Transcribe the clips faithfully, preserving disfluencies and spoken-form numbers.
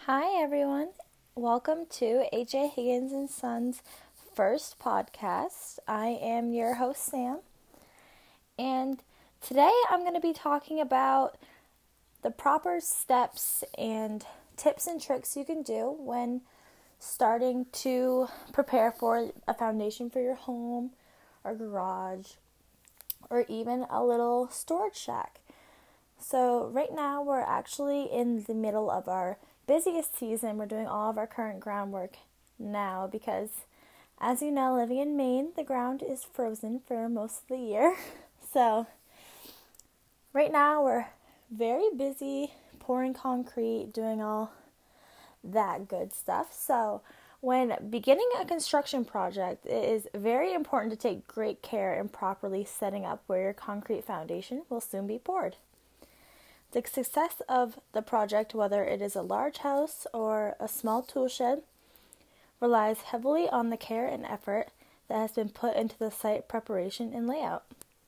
Hi everyone, welcome to A J Higgins and Sons' first podcast. I am your host Sam, and today I'm going to be talking about the proper steps and tips and tricks you can do when starting to prepare for a foundation for your home or garage or even a little storage shack. So right now we're actually in the middle of our busiest season. We're doing all of our current groundwork now because, as you know, living in Maine, the ground is frozen for most of the year. So right now we're very busy pouring concrete, doing all that good stuff. So when beginning a construction project, it is very important to take great care in properly setting up where your concrete foundation will soon be poured. The success of the project, whether it is a large house or a small tool shed, relies heavily on the care and effort that has been put into the site preparation and layout.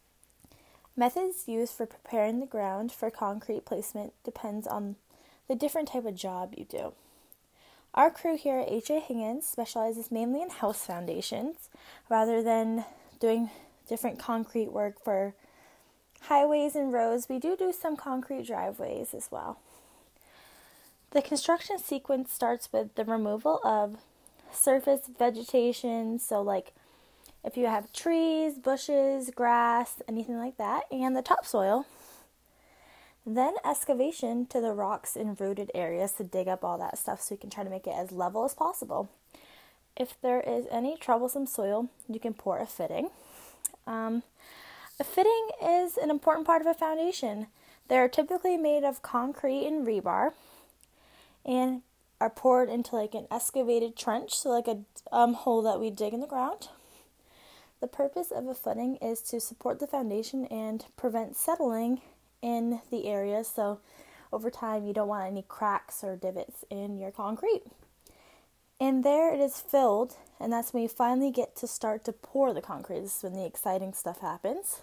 Methods used for preparing the ground for concrete placement depends on the different type of job you do. Our crew here at A J Higgins specializes mainly in house foundations rather than doing different concrete work for highways and roads. We do do some concrete driveways as well. The construction sequence starts with the removal of surface vegetation, so like if you have trees, bushes, grass, anything like that, and the topsoil. Then excavation to the rocks and rooted areas to dig up all that stuff so you can try to make it as level as possible. If there is any troublesome soil, you can pour a fitting. Um, A fitting is an important part of a foundation. They are typically made of concrete and rebar and are poured into like an excavated trench, so like a um, hole that we dig in the ground. The purpose of a footing is to support the foundation and prevent settling in the area, so over time you don't want any cracks or divots in your concrete. And there it is filled, and that's when you finally get to start to pour the concrete. This is when the exciting stuff happens.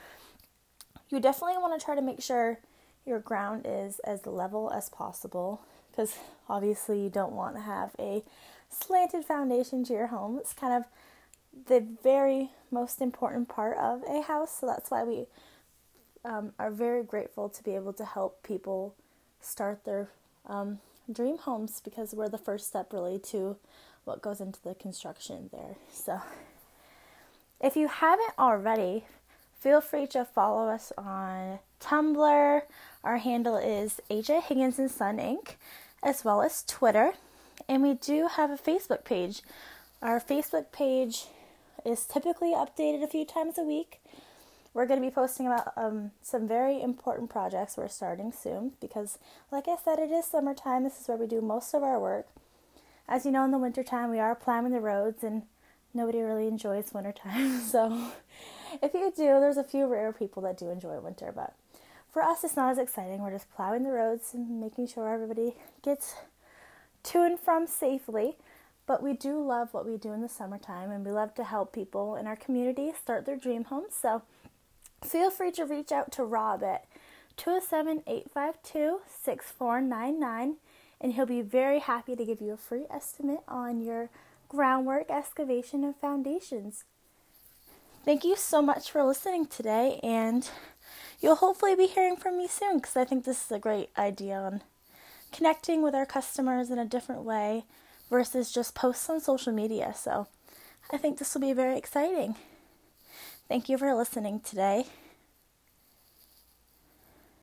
You definitely want to try to make sure your ground is as level as possible, because obviously you don't want to have a slanted foundation to your home. It's kind of the very most important part of a house, so that's why we um, are very grateful to be able to help people start their um, dream homes, because we're the first step really to what goes into the construction there. So if you haven't already, feel free to follow us on Tumblr. Our handle is A J Higgins and Son Incorporated, as well as Twitter. And we do have a Facebook page. Our Facebook page is typically updated a few times a week. We're going to be posting about um, some very important projects we're starting soon because, like I said, it is summertime. This is where we do most of our work. As you know, in the wintertime, we are plowing the roads, and nobody really enjoys wintertime. So if you do, there's a few rare people that do enjoy winter. But for us, it's not as exciting. We're just plowing the roads and making sure everybody gets to and from safely. But we do love what we do in the summertime, and we love to help people in our community start their dream homes. So feel free to reach out to Rob at two oh seven, eight five two, six four nine nine, and he'll be very happy to give you a free estimate on your groundwork, excavation, and foundations. Thank you so much for listening today, and you'll hopefully be hearing from me soon, because I think this is a great idea on connecting with our customers in a different way versus just posts on social media. So I think this will be very exciting. Thank you for listening today.